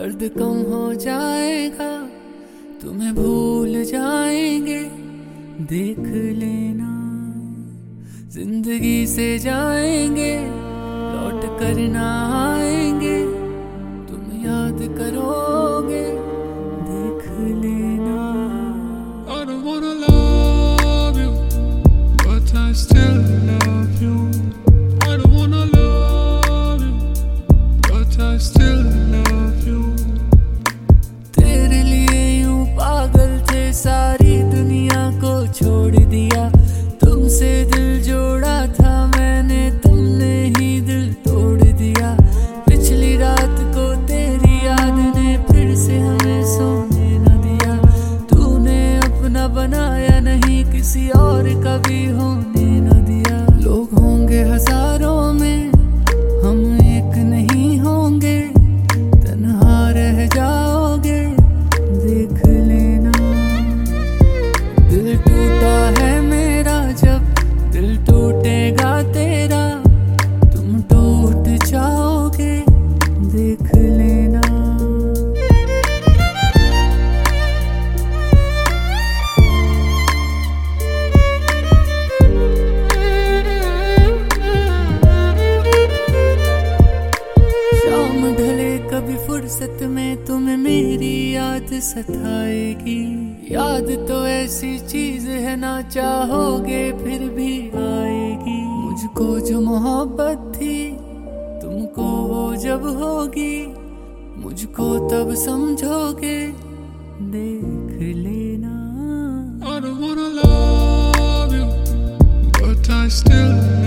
दर्द कम हो जाएगा, तुम्हें भूल जाएंगे। देख लेना जिंदगी से जाएंगे, लौट कर ना आएंगे। तुम याद करोगे, देख लेना। I don't wanna love you, but I still love you. I don't wanna love you, but I still love you. तेरे लिए यूं पागल थे, सारी दुनिया को छोड़ दिया। तुमसे दिल जोड़ा था मैंने, तुमने ही दिल तोड़ दिया। पिछली रात को तेरी याद ने फिर से हमें सोने न दिया। तूने अपना बनाया नहीं, किसी और का भी होने न दिया। लोग होंगे हजारों में, हम एक नहीं होंगे। तन्हा रह जाओगे, देख लेना। दिल टूटा है मेरा, जब दिल टूटेगा तेरा। तुम टूट जाओगे, देख लेना। शाम ढले कभी फुर्सत में तुम्हें मेरी याद सताएगी। याद तो ऐसी चीज है, ना चाहोगे फिर भी आएगी। मुझको जो मोहब्बत थी, तुमको वो जब होगी। मुझको तब समझोगे, देख लेना। I don't wanna love you, but I still